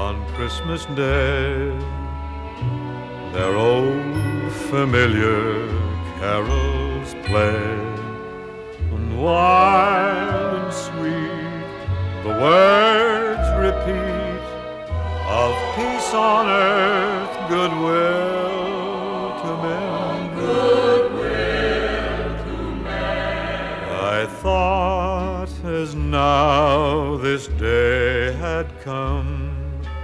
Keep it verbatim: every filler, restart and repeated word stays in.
on Christmas Day. Their old familiar carols play, and wild and sweet the words repeat of peace on earth, goodwill to men. Goodwill to men. I thought as now this day had come